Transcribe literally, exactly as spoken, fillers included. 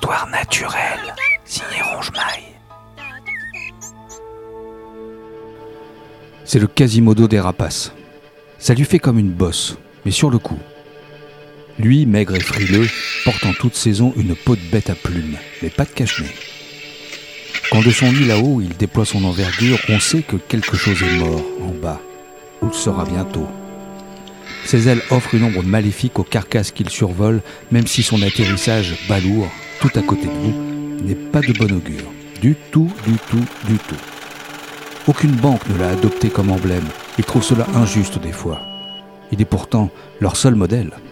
Histoire naturelle, signé Ronge-Maille. C'est le Quasimodo des rapaces. Ça lui fait comme une bosse, mais sur le coup. Lui, maigre et frileux, porte en toute saison une peau de bête à plumes, mais pas de cache-nez. Quand de son lit là-haut, il déploie son envergure, on sait que quelque chose est mort en bas, ou le sera bientôt. Ses ailes offrent une ombre maléfique aux carcasses qu'il survole, même si son atterrissage balourd, tout à côté de vous, n'est pas de bon augure. Du tout, du tout, du tout. Aucune banque ne l'a adopté comme emblème. Ils trouvent cela injuste des fois. Il est pourtant leur seul modèle.